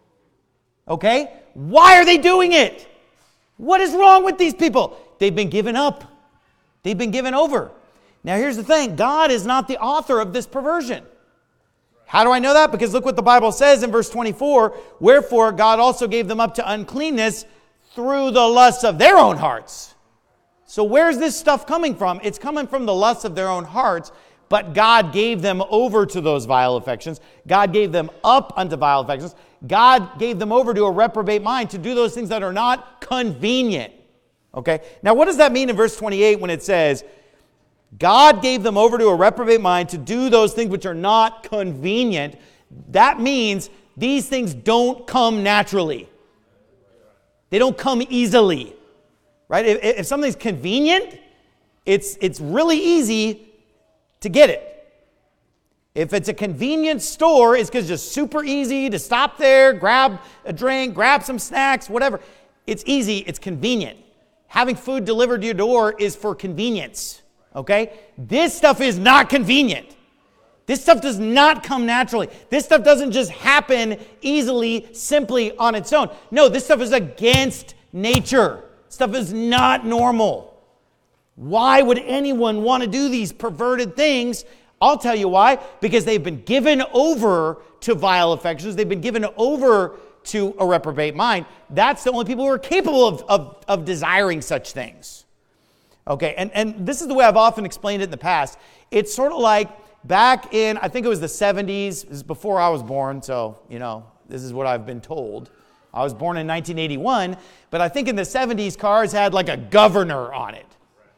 Okay? Why are they doing it? What is wrong with these people? They've been given up. They've been given over. Now here's the thing. God is not the author of this perversion. How do I know that? Because look what the Bible says in verse 24. Wherefore God also gave them up to uncleanness through the lusts of their own hearts. So where's this stuff coming from? It's coming from the lusts of their own hearts, but God gave them over to those vile affections. God gave them up unto vile affections. God gave them over to a reprobate mind to do those things that are not convenient. Okay? Now what does that mean in verse 28 when it says, God gave them over to a reprobate mind to do those things which are not convenient? That means these things don't come naturally. They don't come easily, right? If something's convenient, it's really easy to get it. If it's a convenience store, it's because it's just super easy to stop there, grab a drink, grab some snacks, whatever. It's easy, it's convenient. Having food delivered to your door is for convenience, okay? This stuff is not convenient. This stuff does not come naturally. This stuff doesn't just happen easily, simply on its own. No, this stuff is against nature. Stuff is not normal. Why would anyone want to do these perverted things? I'll tell you why. Because they've been given over to vile affections. They've been given over to a reprobate mind. That's the only people who are capable of desiring such things. Okay, and this is the way I've often explained it in the past. It's sort of like back in, I think it was the 70s, this is before I was born, so, this is what I've been told. I was born in 1981, but I think in the 70s, cars had like a governor on it.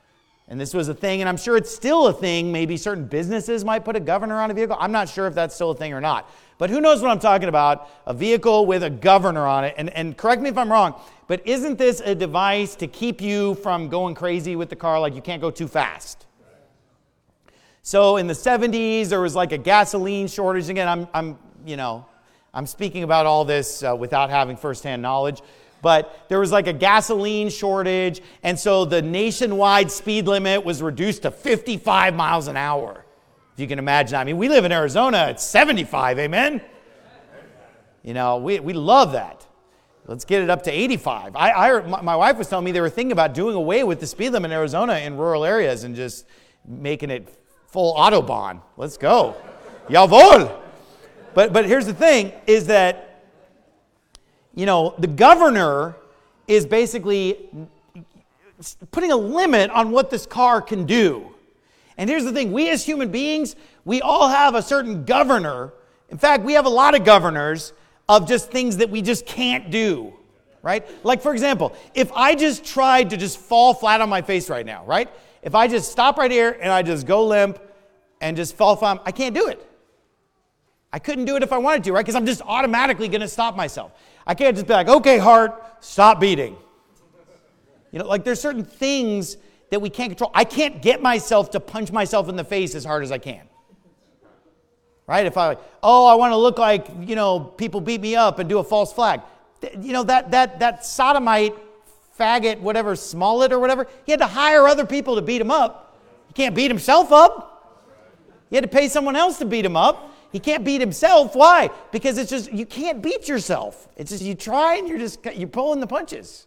And this was a thing, and I'm sure it's still a thing. Maybe certain businesses might put a governor on a vehicle. I'm not sure if that's still a thing or not. But who knows what I'm talking about? A vehicle with a governor on it. And correct me if I'm wrong, but isn't this a device to keep you from going crazy with the car, like you can't go too fast? So in the 70s, there was like a gasoline shortage. Again, I'm speaking about all this without having firsthand knowledge. But there was like a gasoline shortage, and so the nationwide speed limit was reduced to 55 miles an hour. If you can imagine. I mean, we live in Arizona, it's 75, amen? We love that. Let's get it up to 85. My wife was telling me they were thinking about doing away with the speed limit in Arizona in rural areas and just making it full Autobahn. Let's go. Jawohl. But here's the thing, is that the governor is basically putting a limit on what this car can do. And here's the thing, we as human beings, we all have a certain governor. In fact, we have a lot of governors of just things that we just can't do, right? Like, for example, if I just tried to just fall flat on my face right now, right? If I just stop right here and I just go limp and just fall flat, I can't do it. I couldn't do it if I wanted to, right? Because I'm just automatically going to stop myself. I can't just be like, okay, heart, stop beating. There's certain things that we can't control. I can't get myself to punch myself in the face as hard as I can. Right? If I want to look like, people beat me up and do a false flag. That sodomite, faggot, whatever, Smollett or whatever, he had to hire other people to beat him up. He can't beat himself up. He had to pay someone else to beat him up. He can't beat himself. Why? Because it's just, you can't beat yourself. It's just, you try and you're pulling the punches.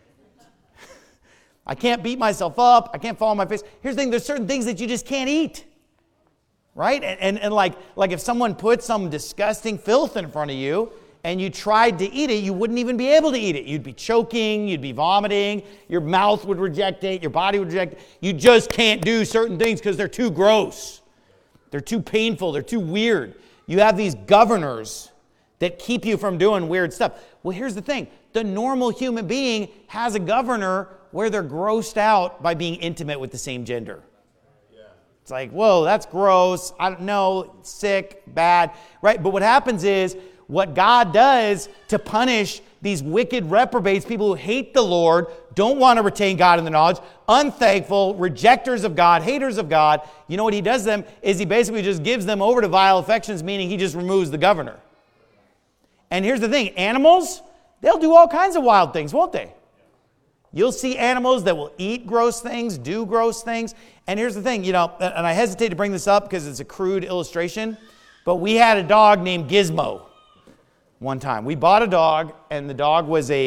I can't beat myself up. I can't fall on my face. Here's the thing, there's certain things that you just can't eat. Right? And like if someone put some disgusting filth in front of you and you tried to eat it, you wouldn't even be able to eat it. You'd be choking, you'd be vomiting, your mouth would reject it, your body would reject it. You just can't do certain things because they're too gross. They're too painful. They're too weird. You have these governors that keep you from doing weird stuff. Well, here's the thing. The normal human being has a governor where they're grossed out by being intimate with the same gender. Yeah. It's like, whoa, that's gross. I don't know, sick, bad, right? But what happens is what God does to punish these wicked reprobates, people who hate the Lord, don't want to retain God in the knowledge, unthankful, rejectors of God, haters of God. You know what he does to them is he basically just gives them over to vile affections, meaning he just removes the governor. And here's the thing, animals, they'll do all kinds of wild things, won't they? You'll see animals that will eat gross things, do gross things. And here's the thing, and I hesitate to bring this up because it's a crude illustration, but we had a dog named Gizmo. One time. We bought a dog, and the dog was it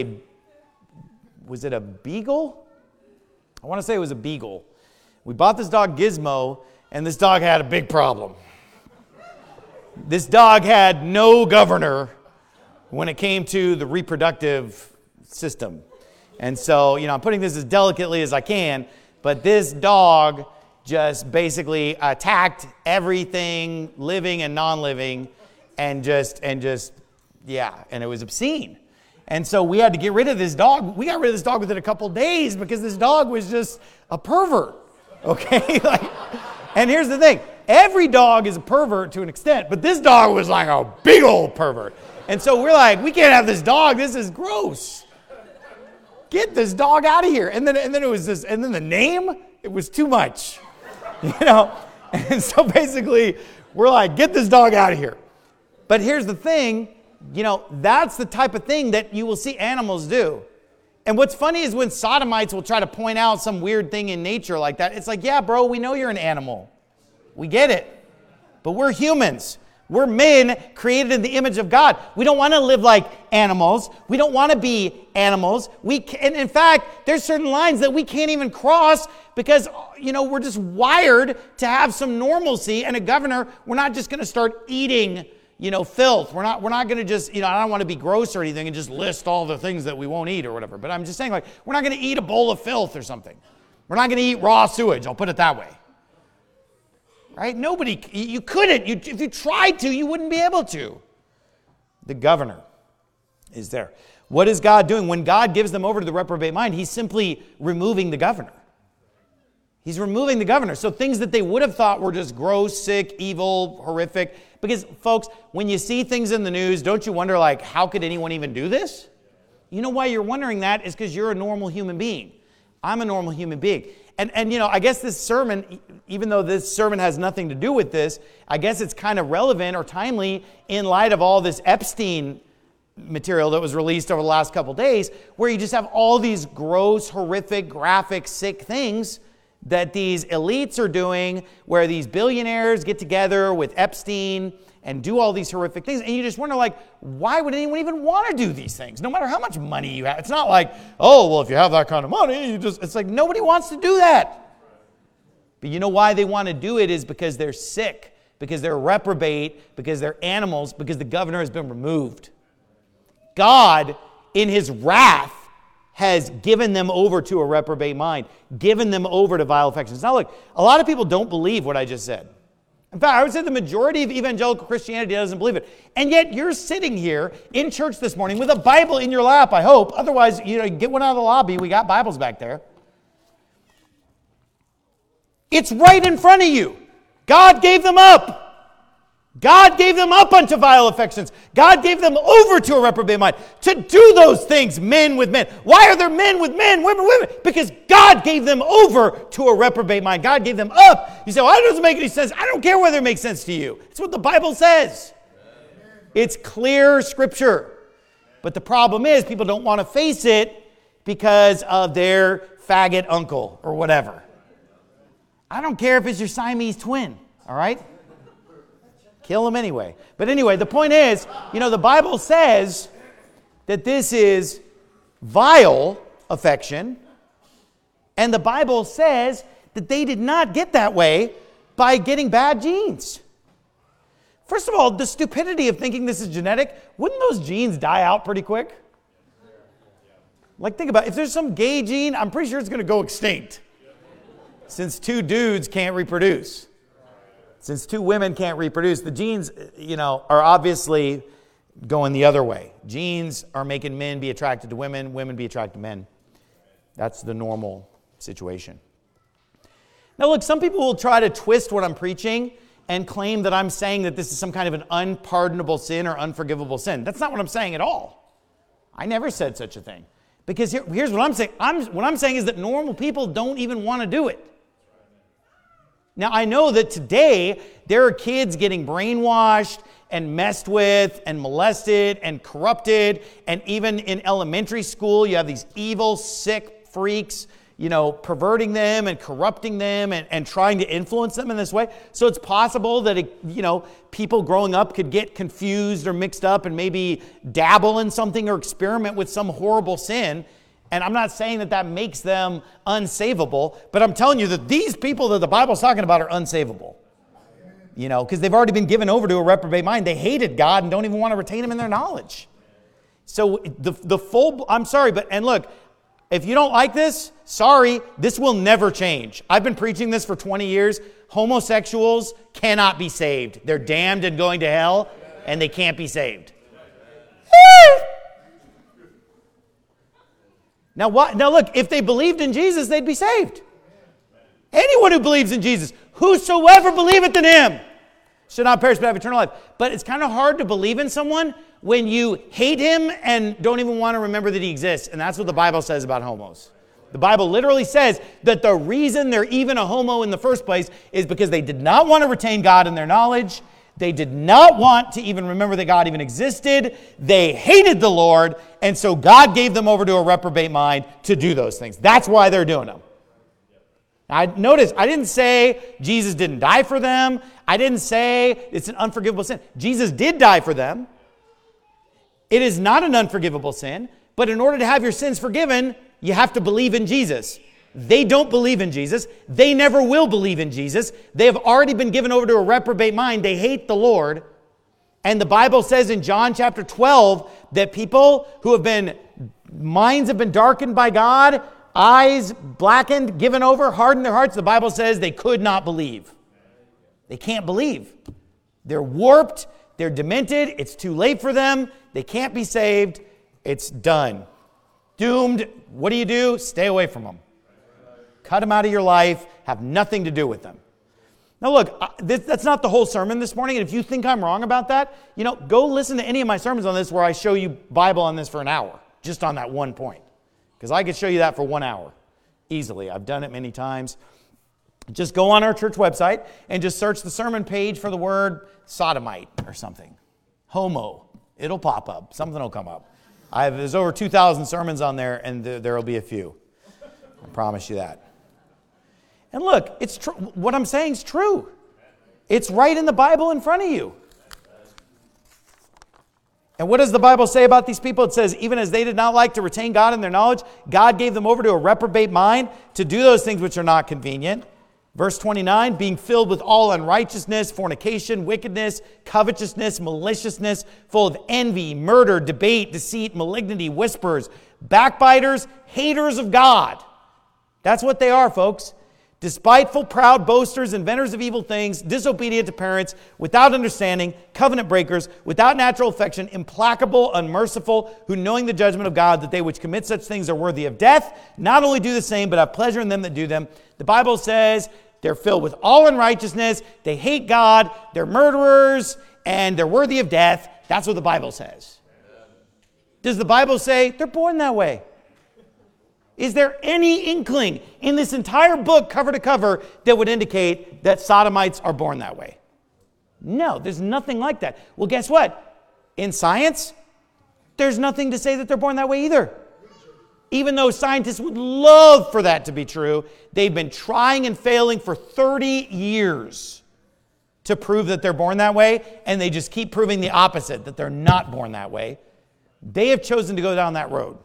a beagle? I want to say it was a beagle. We bought this dog, Gizmo, and this dog had a big problem. This dog had no governor when it came to the reproductive system. And so, I'm putting this as delicately as I can, but this dog just basically attacked everything living and non-living and just and it was obscene. And so we had to get rid of this dog. We got rid of this dog within a couple days because this dog was just a pervert. Okay? And here's the thing. Every dog is a pervert to an extent, but this dog was like a big old pervert. And so we're like, we can't have this dog. This is gross. Get this dog out of here. And then it was this, and then the name, it was too much. And so basically, we're like, get this dog out of here. But here's the thing. That's the type of thing that you will see animals do. And what's funny is when sodomites will try to point out some weird thing in nature like that, it's like, yeah, bro, we know you're an animal. We get it. But we're humans. We're men created in the image of God. We don't want to live like animals. We don't want to be animals. And in fact, there's certain lines that we can't even cross because, we're just wired to have some normalcy. And a governor, we're not just going to start eating filth. We're not going to just, I don't want to be gross or anything and just list all the things that we won't eat or whatever. But I'm just saying, we're not going to eat a bowl of filth or something. We're not going to eat raw sewage. I'll put it that way. Right? Nobody, you couldn't. If you tried to, you wouldn't be able to. The governor is there. What is God doing? When God gives them over to the reprobate mind, he's simply removing the governor. He's removing the governor. So things that they would have thought were just gross, sick, evil, horrific. Because, folks, when you see things in the news, don't you wonder, like, how could anyone even do this? You know why you're wondering that is because you're a normal human being. I'm a normal human being. And you know, I guess this sermon, even though this sermon has nothing to do with this, I guess it's kind of relevant or timely in light of all this Epstein material that was released over the last couple days, where you just have all these gross, horrific, graphic, sick things that these elites are doing, where these billionaires get together with Epstein and do all these horrific things. And you just wonder, like, why would anyone even want to do these things? No matter how much money you have. It's not like, oh, well, if you have that kind of money, it's like nobody wants to do that. But you know why they want to do it is because they're sick, because they're reprobate, because they're animals, because the governor has been removed. God, in his wrath, has given them over to a reprobate mind, given them over to vile affections. Now look, a lot of people don't believe what I just said. In fact, I would say the majority of evangelical Christianity doesn't believe it. And yet you're sitting here in church this morning with a Bible in your lap, I hope. Otherwise, you know, get one out of the lobby. We got Bibles back there. It's right in front of you. God gave them up. God gave them up unto vile affections. God gave them over to a reprobate mind to do those things, men with men. Why are there men with men, women with women? Because God gave them over to a reprobate mind. God gave them up. You say, well, that doesn't make any sense. I don't care whether it makes sense to you. It's what the Bible says. It's clear scripture. But the problem is people don't want to face it because of their faggot uncle or whatever. I don't care if it's your Siamese twin, all right? Kill them anyway. But anyway, the point is, you know, the Bible says that this is vile affection. And the Bible says that they did not get that way by getting bad genes. First of all, the stupidity of thinking this is genetic, wouldn't those genes die out pretty quick? Like, think about it. If there's some gay gene, I'm pretty sure it's going to go extinct. Since two dudes can't reproduce. Since two women can't reproduce, the genes, you know, are obviously going the other way. Genes are making men be attracted to women, women be attracted to men. That's the normal situation. Now look, some people will try to twist what I'm preaching and claim that I'm saying that this is some kind of an unpardonable sin or unforgivable sin. That's not what I'm saying at all. I never said such a thing. Because here's what I'm saying. What I'm saying is that normal people don't even want to do it. Now, I know that today there are kids getting brainwashed and messed with and molested and corrupted. And even in elementary school, you have these evil, sick freaks, you know, perverting them and corrupting them and trying to influence them in this way. So it's possible that, you know, people growing up could get confused or mixed up and maybe dabble in something or experiment with some horrible sin. And I'm not saying that that makes them unsavable, but I'm telling you that these people that the Bible's talking about are unsavable. You know, because they've already been given over to a reprobate mind. They hated God and don't even want to retain him in their knowledge. So the full, I'm sorry, and look, if you don't like this, sorry, this will never change. I've been preaching this for 20 years. Homosexuals cannot be saved. They're damned and going to hell, and they can't be saved. Now look, if they believed in Jesus, they'd be saved. Anyone who believes in Jesus, whosoever believeth in him, should not perish but have eternal life. But it's kind of hard to believe in someone when you hate him and don't even want to remember that he exists. And that's what the Bible says about homos. The Bible literally says that the reason they're even a homo in the first place is because they did not want to retain God in their knowledge. They did not want to even remember that God even existed. They hated the Lord, and so God gave them over to a reprobate mind to do those things. That's why they're doing them. Notice, I didn't say Jesus didn't die for them. I didn't say it's an unforgivable sin. Jesus did die for them. It is not an unforgivable sin, but in order to have your sins forgiven, you have to believe in Jesus. They don't believe in Jesus. They never will believe in Jesus. They have already been given over to a reprobate mind. They hate the Lord. And the Bible says in John chapter 12 that people who minds have been darkened by God, eyes blackened, given over, hardened their hearts. The Bible says they could not believe. They can't believe. They're warped. They're demented. It's too late for them. They can't be saved. It's done. Doomed. What do? Stay away from them. Cut them out of your life. have nothing to do with them. Now look, that's not the whole sermon this morning, and if you think I'm wrong about that, go listen to any of my sermons on this where I show you Bible on this for an hour, just on that one point. Because I could show you that for 1 hour, easily. I've done it many times. Just go on our church website and just search the sermon page for the word sodomite or something. Homo. It'll pop up. Something will come up. There's over 2,000 sermons on there, and there will be a few. I promise you that. And look, it's true. What I'm saying is true. It's right in the Bible in front of you. And what does the Bible say about these people? It says, even as they did not like to retain God in their knowledge, God gave them over to a reprobate mind to do those things which are not convenient. Verse 29, being filled with all unrighteousness, fornication, wickedness, covetousness, maliciousness, full of envy, murder, debate, deceit, malignity, whispers, backbiters, haters of God. That's what they are, folks. Despiteful, proud, boasters, inventors of evil things, disobedient to parents, without understanding, covenant breakers, without natural affection, implacable, unmerciful, who knowing the judgment of God, that they which commit such things are worthy of death, not only do the same, but have pleasure in them that do them. The Bible says they're filled with all unrighteousness, they hate God, they're murderers, and they're worthy of death. That's what the Bible says. Does the Bible say they're born that way? Is there any inkling in this entire book, cover to cover, that would indicate that sodomites are born that way? No, there's nothing like that. Well, guess what? In science, there's nothing to say that they're born that way either. Even though scientists would love for that to be true, they've been trying and failing for 30 years to prove that they're born that way, and they just keep proving the opposite, that they're not born that way. They have chosen to go down that road.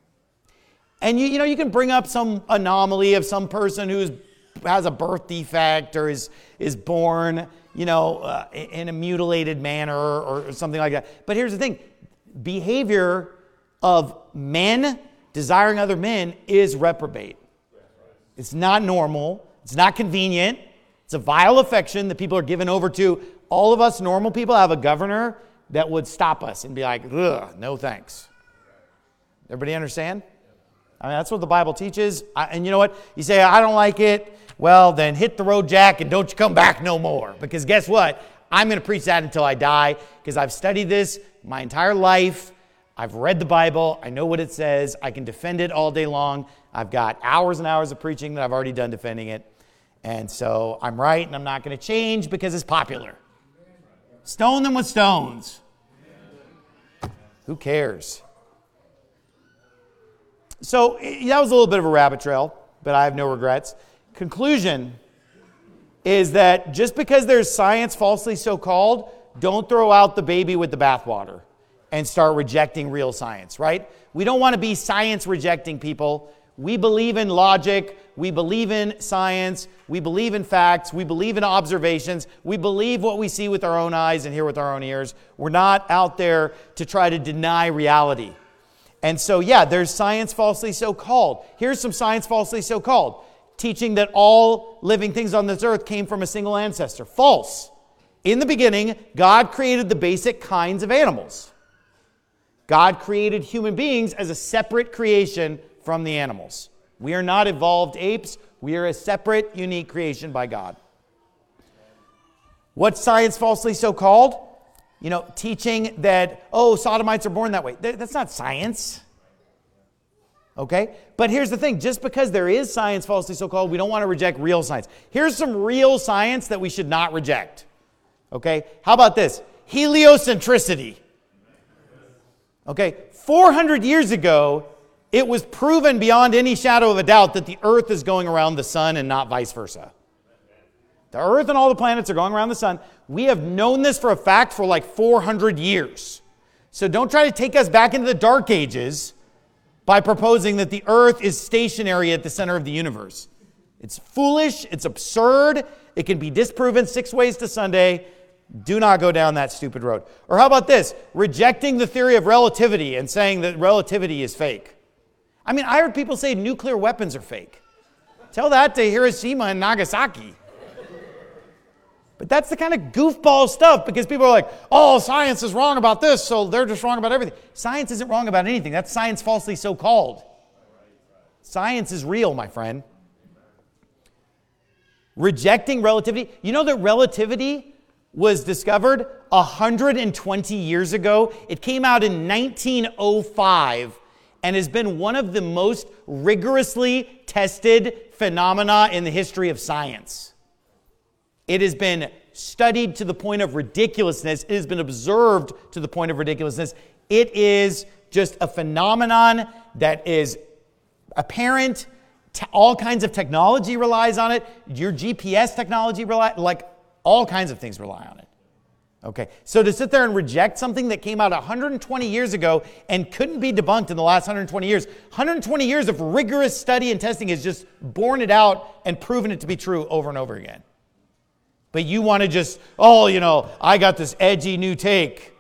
And you can bring up some anomaly of some person who has a birth defect or is born, in a mutilated manner or something like that. But here's the thing. Behavior of men desiring other men is reprobate. It's not normal. It's not convenient. It's a vile affection that people are given over to. All of us normal people have a governor that would stop us and be like, ugh, no thanks. Everybody understand? I mean, that's what the Bible teaches. And you know what? You say, I don't like it. Well, then hit the road, Jack, and don't you come back no more. Because guess what? I'm going to preach that until I die because I've studied this my entire life. I've read the Bible. I know what it says. I can defend it all day long. I've got hours and hours of preaching that I've already done defending it. And so I'm right, and I'm not going to change because it's popular. Stone them with stones. Who cares? So that was a little bit of a rabbit trail, but I have no regrets. Conclusion is that just because there's science falsely so-called, don't throw out the baby with the bathwater and start rejecting real science, right? We don't want to be science-rejecting people. We believe in logic. We believe in science. We believe in facts. We believe in observations. We believe what we see with our own eyes and hear with our own ears. We're not out there to try to deny reality. And so, there's science falsely so-called. Here's some science falsely so-called. Teaching that all living things on this earth came from a single ancestor. False. In the beginning, God created the basic kinds of animals. God created human beings as a separate creation from the animals. We are not evolved apes. We are a separate, unique creation by God. What's science falsely so-called? Teaching that, sodomites are born that way. That's not science. Okay? But here's the thing. Just because there is science falsely so-called, we don't want to reject real science. Here's some real science that we should not reject. Okay? How about this? Heliocentricity. Okay? 400 years ago, it was proven beyond any shadow of a doubt that the earth is going around the sun and not vice versa. The earth and all the planets are going around the sun. We have known this for a fact for like 400 years. So don't try to take us back into the dark ages by proposing that the earth is stationary at the center of the universe. It's foolish. It's absurd. It can be disproven 6 ways to Sunday. Do not go down that stupid road. Or how about this? Rejecting the theory of relativity and saying that relativity is fake. I mean, I heard people say nuclear weapons are fake. Tell that to Hiroshima and Nagasaki. But that's the kind of goofball stuff because people are like, science is wrong about this, so they're just wrong about everything. Science isn't wrong about anything. That's science falsely so-called. Science is real, my friend. Rejecting relativity. You know that relativity was discovered 120 years ago? It came out in 1905 and has been one of the most rigorously tested phenomena in the history of science. It has been studied to the point of ridiculousness. It has been observed to the point of ridiculousness. It is just a phenomenon that is apparent. All kinds of technology relies on it. Your GPS technology all kinds of things rely on it. Okay, so to sit there and reject something that came out 120 years ago and couldn't be debunked in the last 120 years, 120 years of rigorous study and testing has just borne it out and proven it to be true over and over again. But you want to just, I got this edgy new take.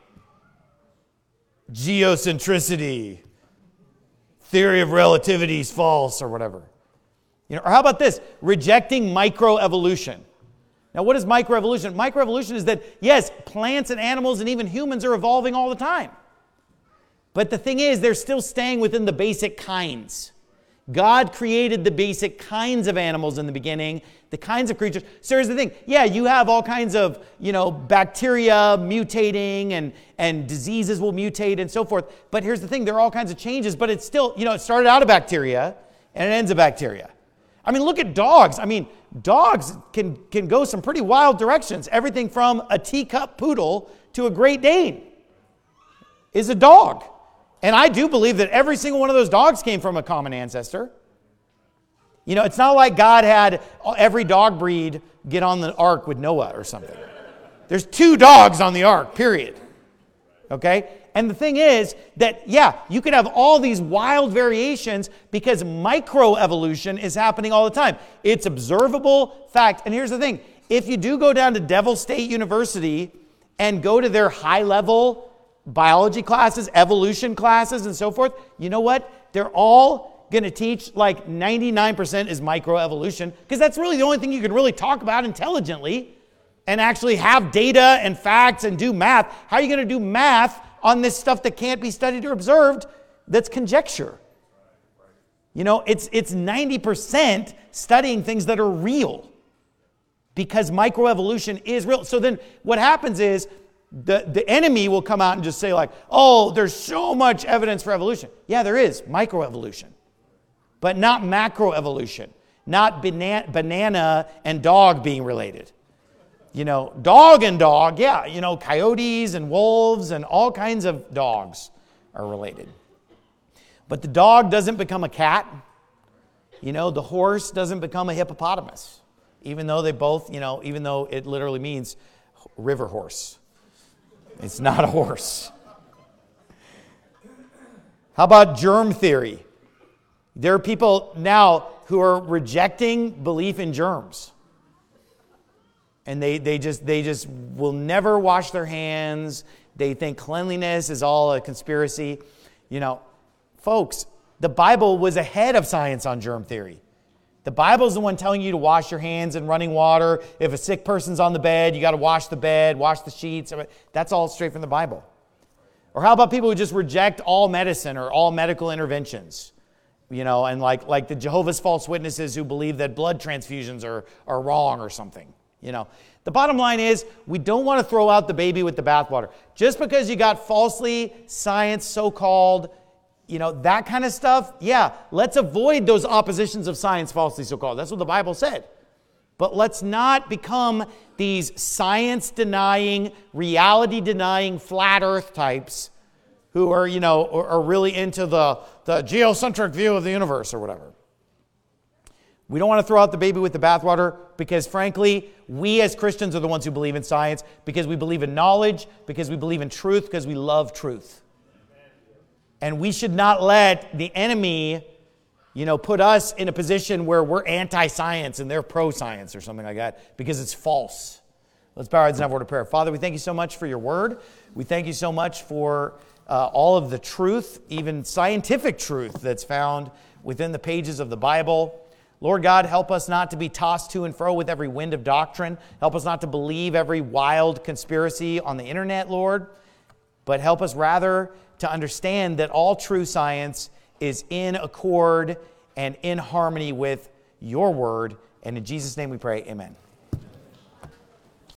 Geocentricity. Theory of relativity is false or whatever. Or how about this? Rejecting microevolution. Now, what is microevolution? Microevolution is that, yes, plants and animals and even humans are evolving all the time. But the thing is, they're still staying within the basic kinds. God created the basic kinds of animals in the beginning, the kinds of creatures. So here's the thing. Yeah, you have all kinds of, bacteria mutating and diseases will mutate and so forth. But here's the thing. There are all kinds of changes, but it's still, it started out a bacteria and it ends a bacteria. I mean, look at dogs. I mean, dogs can go some pretty wild directions. Everything from a teacup poodle to a Great Dane is a dog. And I do believe that every single one of those dogs came from a common ancestor. It's not like God had every dog breed get on the ark with Noah or something. There's 2 dogs on the ark, period. Okay? And the thing is that, you could have all these wild variations because microevolution is happening all the time. It's observable fact. And here's the thing. If you do go down to Devil State University and go to their high-level biology classes, evolution classes, and so forth, you know what? They're all going to teach 99% is microevolution because that's really the only thing you can really talk about intelligently and actually have data and facts and do math. How are you going to do math on this stuff that can't be studied or observed that's conjecture? It's 90% studying things that are real because microevolution is real. So then what happens is the enemy will come out and just say there's so much evidence for evolution. Yeah, there is microevolution, but not macroevolution, not banana and dog being related. Dog and dog, coyotes and wolves and all kinds of dogs are related. But the dog doesn't become a cat. The horse doesn't become a hippopotamus, even though they both, even though it literally means river horse. It's not a horse. How about germ theory? There are people now who are rejecting belief in germs. And they just will never wash their hands. They think cleanliness is all a conspiracy. Folks, the Bible was ahead of science on germ theory. The Bible is the one telling you to wash your hands in running water. If a sick person's on the bed, you got to wash the bed, wash the sheets. That's all straight from the Bible. Or how about people who just reject all medicine or all medical interventions? And like the Jehovah's False Witnesses who believe that blood transfusions are wrong or something. The bottom line is we don't want to throw out the baby with the bathwater. Just because you got falsely science so-called, that kind of stuff, let's avoid those oppositions of science falsely so-called. That's what the Bible said. But let's not become these science-denying, reality-denying, flat earth types who are, are really into the geocentric view of the universe or whatever. We don't want to throw out the baby with the bathwater because, frankly, we as Christians are the ones who believe in science because we believe in knowledge, because we believe in truth, because we love truth. And we should not let the enemy, put us in a position where we're anti-science and they're pro-science or something like that because it's false. Let's bow our heads and have a word of prayer. Father, we thank you so much for your word. We thank you so much for all of the truth, even scientific truth that's found within the pages of the Bible. Lord God, help us not to be tossed to and fro with every wind of doctrine. Help us not to believe every wild conspiracy on the internet, Lord. But help us rather to understand that all true science is in accord and in harmony with your word And in Jesus' name we pray, amen.